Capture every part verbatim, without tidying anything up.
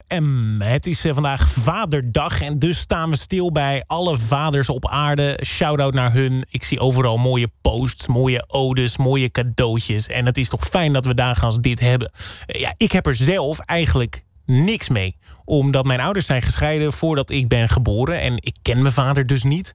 M. Het is uh, vandaag Vaderdag en dus staan we stil bij alle vaders op aarde. Shout-out naar hun. Ik zie overal mooie posts, mooie odes, mooie cadeautjes. En het is toch fijn dat we dagen als dit hebben. Uh, ja, ik heb er zelf eigenlijk niks mee. Omdat mijn ouders zijn gescheiden voordat ik ben geboren. En ik ken mijn vader dus niet.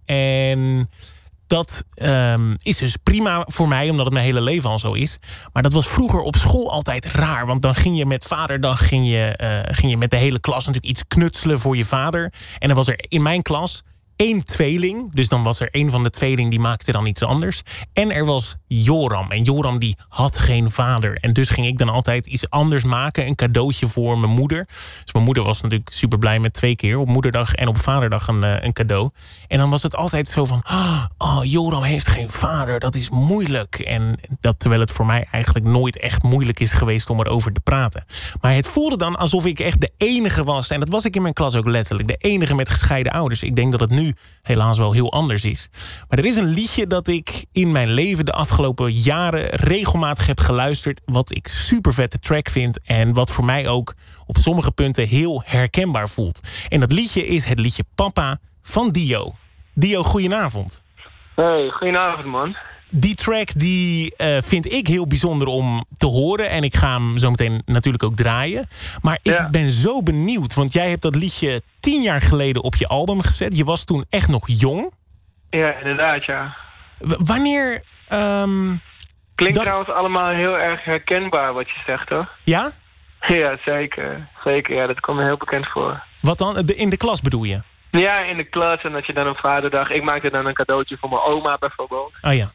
En dat um, is dus prima voor mij, omdat het mijn hele leven al zo is. Maar dat was vroeger op school altijd raar. Want dan ging je met Vaderdag ging je, uh, ging je met de hele klas natuurlijk iets knutselen voor je vader. En dan was er in mijn klas één tweeling. Dus dan was er één van de tweeling die maakte dan iets anders. En er was Joram. En Joram die had geen vader. En dus ging ik dan altijd iets anders maken. Een cadeautje voor mijn moeder. Dus mijn moeder was natuurlijk super blij met twee keer. Op moederdag en op vaderdag een, uh, een cadeau. En dan was het altijd zo van... Oh, Joram heeft geen vader. Dat is moeilijk. En dat terwijl het voor mij eigenlijk nooit echt moeilijk is geweest om erover te praten. Maar het voelde dan alsof ik echt de enige was. En dat was ik in mijn klas ook letterlijk. De enige met gescheiden ouders. Ik denk dat het nu helaas wel heel anders is. Maar er is een liedje dat ik in mijn leven de afgelopen jaren regelmatig heb geluisterd. Wat ik super vette track vind. En wat voor mij ook op sommige punten heel herkenbaar voelt. En dat liedje is het liedje Papa van Dio. Dio, goedenavond. Hey, goedenavond man. Die track die uh, vind ik heel bijzonder om te horen. En ik ga hem zo meteen natuurlijk ook draaien. Maar ik ja. ben zo benieuwd. Want jij hebt dat liedje tien jaar geleden op je album gezet. Je was toen echt nog jong. Ja, inderdaad, ja. W- wanneer... Um, Klinkt dat... trouwens allemaal heel erg herkenbaar wat je zegt, hoor. Ja? Ja, zeker. Zeker, ja. Dat komt me heel bekend voor. Wat dan? De, in de klas bedoel je? Ja, in de klas. En dat je dan een vaderdag... Ik maakte dan een cadeautje voor mijn oma bijvoorbeeld. Oh ja.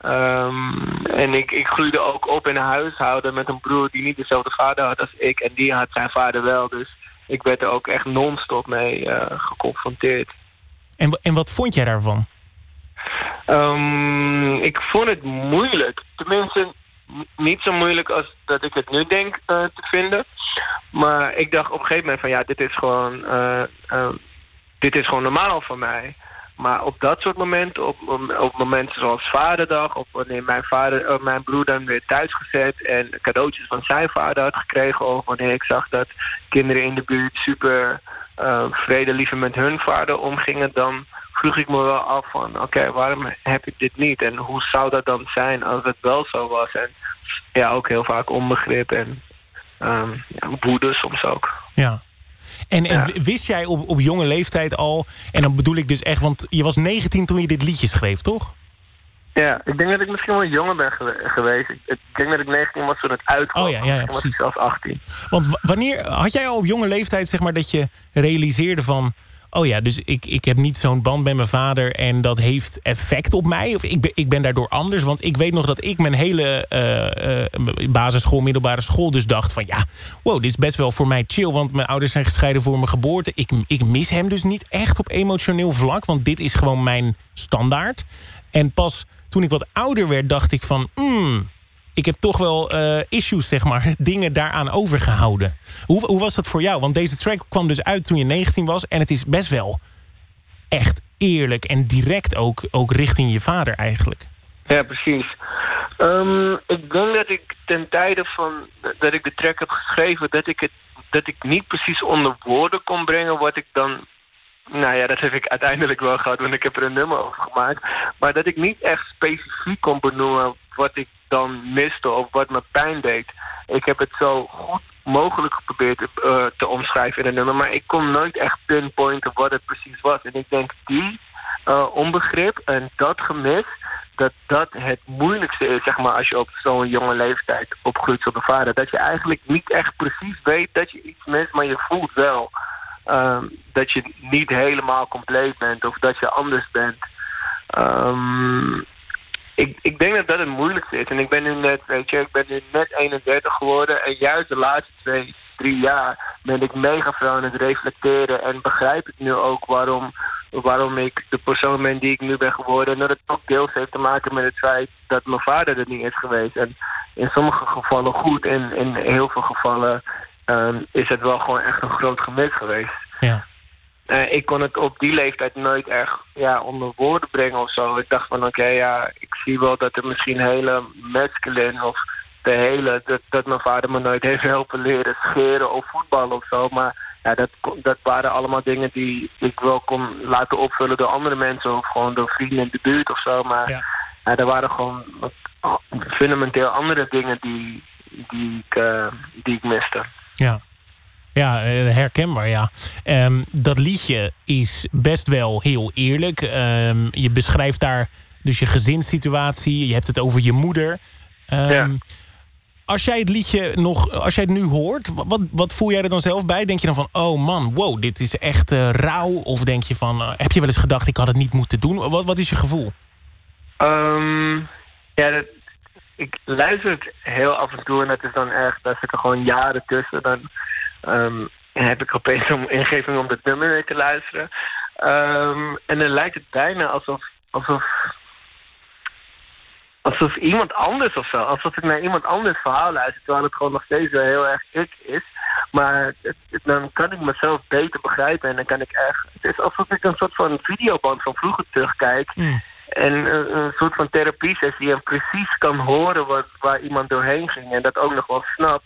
Um, en ik, ik groeide ook op in een huishouden met een broer die niet dezelfde vader had als ik. En die had zijn vader wel. Dus ik werd er ook echt non-stop mee uh, geconfronteerd. En, en wat vond jij daarvan? Um, ik vond het moeilijk. Tenminste, n- niet zo moeilijk als dat ik het nu denk uh, te vinden. Maar ik dacht op een gegeven moment van ja, dit is gewoon, uh, uh, dit is gewoon normaal voor mij. Maar op dat soort momenten, op, op momenten zoals Vaderdag... of wanneer mijn, vader, uh, mijn broer dan weer thuis gezet... en cadeautjes van zijn vader had gekregen... of wanneer ik zag dat kinderen in de buurt super uh, vredelievend met hun vader omgingen... dan vroeg ik me wel af van... oké, okay, waarom heb ik dit niet? En hoe zou dat dan zijn als het wel zo was? En ja, ook heel vaak onbegrip en um, ja, woede soms ook. Ja. En, en ja. wist jij op, op jonge leeftijd al... en dan bedoel ik dus echt... want je was negentien toen je dit liedje schreef, toch? Ja, ik denk dat ik misschien wel jonger ben gewe- geweest. Ik, ik denk dat ik negentien was toen het uitkwam. Oh ja, ja, ja was ik zelfs achttien. Want w- wanneer had jij al op jonge leeftijd... zeg maar dat je realiseerde van... oh ja, dus ik, ik heb niet zo'n band met mijn vader... en dat heeft effect op mij? Of ik ben, ik ben daardoor anders? Want ik weet nog dat ik mijn hele uh, uh, basisschool, middelbare school... dus dacht van ja, wow, dit is best wel voor mij chill... want mijn ouders zijn gescheiden voor mijn geboorte. Ik, ik mis hem dus niet echt op emotioneel vlak... want dit is gewoon mijn standaard. En pas toen ik wat ouder werd, dacht ik van... Mm, ik heb toch wel uh, issues, zeg maar, dingen daaraan overgehouden. Hoe, hoe was dat voor jou? Want deze track kwam dus uit toen je negentien was... en het is best wel echt eerlijk en direct ook, ook richting je vader eigenlijk. Ja, precies. Um, ik denk dat ik ten tijde van dat ik de track heb geschreven... dat ik, het, dat ik niet precies onder woorden kon brengen wat ik dan... Nou ja, dat heb ik uiteindelijk wel gehad, want ik heb er een nummer over gemaakt. Maar dat ik niet echt specifiek kon benoemen wat ik dan miste of wat me pijn deed. Ik heb het zo goed mogelijk geprobeerd uh, te omschrijven in een nummer, maar ik kon nooit echt pinpointen wat het precies was. En ik denk die uh, onbegrip en dat gemis, dat dat het moeilijkste is, zeg maar, als je op zo'n jonge leeftijd opgroeit zonder vader. Dat je eigenlijk niet echt precies weet dat je iets mist, maar je voelt wel... Um, dat je niet helemaal compleet bent of dat je anders bent. Um, ik, ik denk dat dat het moeilijkste is. En ik ben nu net, weet je, ik ben nu net eenendertig geworden. En juist de laatste twee, drie jaar ben ik mega veel aan het reflecteren. En begrijp ik nu ook waarom, waarom ik de persoon ben die ik nu ben geworden. En dat het ook deels heeft te maken met het feit dat mijn vader er niet is geweest. En in sommige gevallen goed en in heel veel gevallen... Um, is het wel gewoon echt een groot gemis geweest. Ja. Uh, ik kon het op die leeftijd nooit echt ja, onder woorden brengen of zo. Ik dacht van oké, okay, ja, ik zie wel dat er misschien hele masculine of de hele, dat, dat mijn vader me nooit heeft helpen leren scheren of voetballen of zo. Maar ja, dat, dat waren allemaal dingen die ik wel kon laten opvullen door andere mensen of gewoon door vrienden in de buurt of zo. Maar ja, ja er waren gewoon fundamenteel andere dingen die, die, ik, uh, die ik miste. Ja. Ja, herkenbaar, ja. Um, dat liedje is best wel heel eerlijk. Um, je beschrijft daar dus je gezinssituatie. Je hebt het over je moeder. Um, ja. Als jij het liedje nog, als jij het nu hoort, wat, wat voel jij er dan zelf bij? Denk je dan van, oh man, wow, dit is echt uh, rauw? Of denk je van, uh, heb je wel eens gedacht, ik had het niet moeten doen? Wat, wat is je gevoel? Um, ja, dat, ik luister het heel af en toe en dat is dan echt, daar zitten gewoon jaren tussen. Dan um, heb ik opeens een ingeving om dit nummer weer te luisteren. Um, en dan lijkt het bijna alsof, alsof, alsof iemand anders of zo, alsof ik naar iemand anders verhaal luister, terwijl het gewoon nog steeds wel heel erg ik is. Maar het, het, dan kan ik mezelf beter begrijpen en dan kan ik echt, het is alsof ik een soort van videoband van vroeger terugkijk. Mm. En een, een soort van therapie-sessie en precies kan horen wat, waar iemand doorheen ging en dat ook nog wel snapt.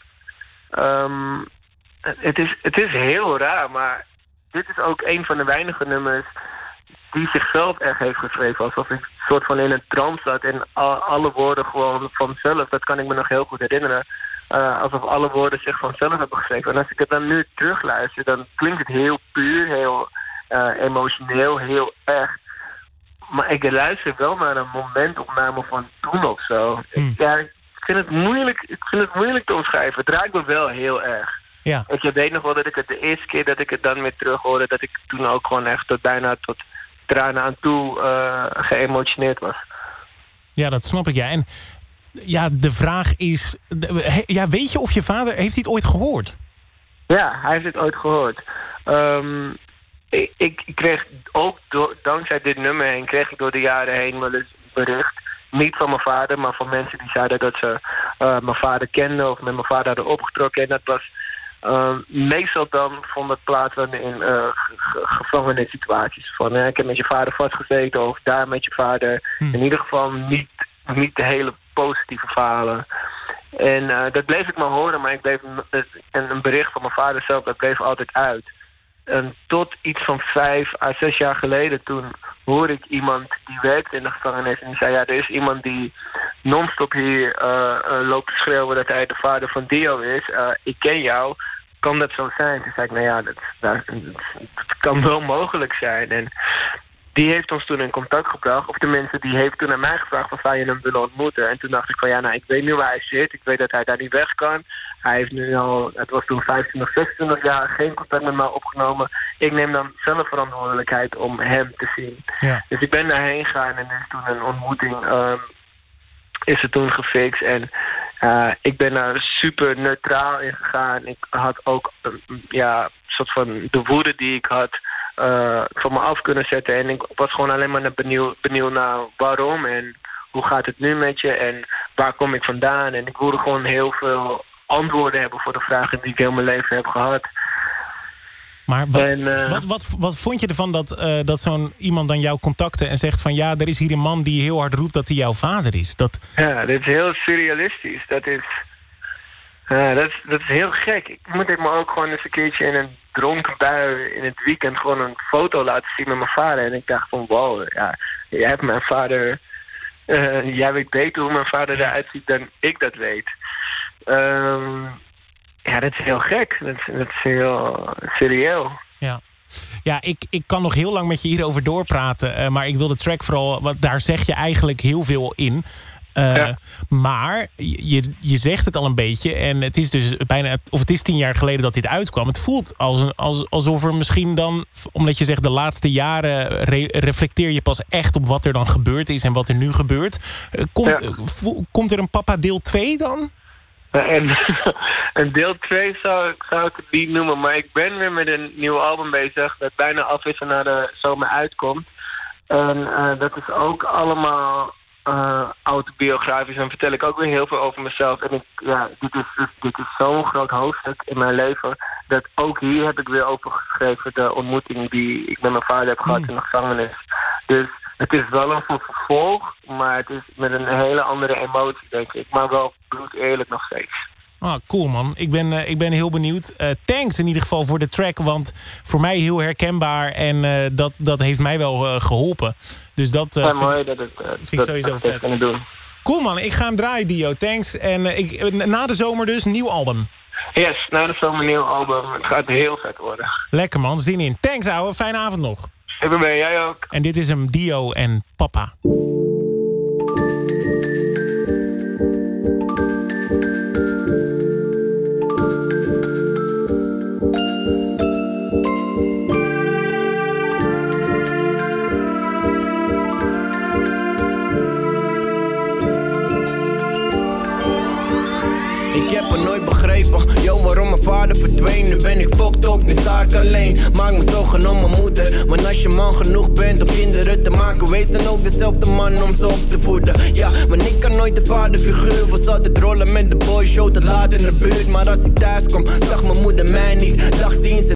Um, het, is, het is heel raar, maar dit is ook een van de weinige nummers die zichzelf echt heeft geschreven. Alsof ik soort van in een trance zat en al, alle woorden gewoon vanzelf, dat kan ik me nog heel goed herinneren, uh, alsof alle woorden zich vanzelf hebben geschreven. En als ik het dan nu terugluister, dan klinkt het heel puur, heel uh, emotioneel, heel echt. Maar ik luister wel naar een momentopname van toen of zo. Mm. Ja, ik vind het moeilijk, ik vind het moeilijk te omschrijven. Het raakt me wel heel erg. Ja. Ik weet nog wel dat ik het de eerste keer dat ik het dan weer terug hoorde, dat ik toen ook gewoon echt tot bijna tot tranen aan toe uh, geëmotioneerd was. Ja, dat snap ik, ja. En ja, de vraag is, ja, weet je of je vader, heeft hij het ooit gehoord? Ja, hij heeft het ooit gehoord. Um, ik, ik kreeg ook door, dankzij dit nummer heen, kreeg ik door de jaren heen wel eens bericht. Niet van mijn vader, maar van mensen die zeiden dat ze uh, mijn vader kenden of met mijn vader hadden opgetrokken. En dat was uh, meestal dan vond het plaats in uh, gevangenissituaties. Van uh, ik heb met je vader vastgezeten of daar met je vader. Hm. In ieder geval niet, niet de hele positieve verhalen. En uh, dat bleef ik maar horen, maar ik bleef en een bericht van mijn vader zelf, dat bleef altijd uit. En tot iets van vijf à zes jaar geleden, toen hoorde ik iemand die werkte in de gevangenis en die zei, ja, er is iemand die non-stop hier uh, uh, loopt te schreeuwen dat hij de vader van Dio is. Uh, ik ken jou. Kan dat zo zijn? Toen zei ik, nou ja, dat, dat, dat kan wel mogelijk zijn. En die heeft ons toen in contact gebracht. Of tenminste, die heeft toen aan mij gevraagd of zou je hem willen ontmoeten. En toen dacht ik van, ja, nou, ik weet nu waar hij zit. Ik weet dat hij daar niet weg kan. Hij heeft nu al, het was toen vijfentwintig, zesentwintig jaar, geen contact met mij opgenomen. Ik neem dan zelf verantwoordelijkheid om hem te zien. Ja. Dus ik ben daarheen gegaan en er is toen een ontmoeting, um, is er toen gefixt. En uh, ik ben daar super neutraal in gegaan. Ik had ook, um, ja, een soort van de woede die ik had Uh, van me af kunnen zetten. En ik was gewoon alleen maar benieuwd, benieuwd naar waarom en hoe gaat het nu met je en waar kom ik vandaan. En ik wilde gewoon heel veel antwoorden hebben voor de vragen die ik heel mijn leven heb gehad. Maar wat, en, uh, wat, wat, wat vond je ervan dat, uh, dat zo'n iemand dan jou contacte en zegt van ja, er is hier een man die heel hard roept dat hij jouw vader is? Dat... Ja, dit is heel surrealistisch. Dat is, uh, dat is, dat is heel gek. Ik moet ik me ook gewoon eens een keertje in een dronken bui in het weekend gewoon een foto laten zien met mijn vader. En ik dacht van wow, ja, jij hebt mijn vader, uh, jij weet beter hoe mijn vader eruit ziet dan ik dat weet. Um, ja, dat is heel gek. Dat is, dat is heel serieel. Ja. Ja, ik, ik kan nog heel lang met je hierover doorpraten. Uh, maar ik wil de track vooral, want daar zeg je eigenlijk heel veel in. Uh, ja. Maar je, je zegt het al een beetje en het is dus bijna, of het is tien jaar geleden dat dit uitkwam. Het voelt als een, als, alsof er misschien dan, omdat je zegt de laatste jaren re, reflecteer je pas echt op wat er dan gebeurd is en wat er nu gebeurt. Uh, komt, ja. uh, komt er een Papa deel twee dan? En, en deel twee zou, zou ik het niet noemen, maar ik ben weer met een nieuw album bezig dat bijna af is en naar de zomer uitkomt. En uh, dat is ook allemaal Uh, autobiografisch en vertel ik ook weer heel veel over mezelf. En ik, ja, dit is, dit is zo'n groot hoofdstuk in mijn leven dat ook hier heb ik weer over geschreven de ontmoeting die ik met mijn vader heb gehad mm. in de gevangenis. Dus het is wel een vervolg, maar het is met een hele andere emotie, denk ik. Maar wel bloed eerlijk nog steeds. Ah, cool man. Ik ben, uh, ik ben heel benieuwd. Uh, thanks in ieder geval voor de track, want voor mij heel herkenbaar en uh, dat, dat heeft mij wel uh, geholpen. Dus dat uh, ja, vind, mooi dat het, uh, vind ik dat, sowieso dat vet. Kunnen doen. Cool man, ik ga hem draaien Dio, thanks. En uh, ik, na de zomer dus, nieuw album. Yes, nou dat is wel mijn nieuw album. Het gaat heel vet worden. Lekker man, zin in. Thanks ouwe, fijne avond nog. Ik ben bij jij ook. En dit is hem, Dio en Papa. Ik heb het nooit begrepen, yo, waarom mijn vader verdween. Nu ben ik fucked up, nu sta ik alleen. Maak me zorgen om mijn moeder, maar als je man genoeg bent om kinderen te maken, wees dan ook dezelfde man om ze op te voeden. Ja, maar ik kan nooit de vaderfiguur, was altijd rollen met de boys, show te laat in de buurt. Maar als ik thuis kom, zag mijn moeder mij niet, dacht die in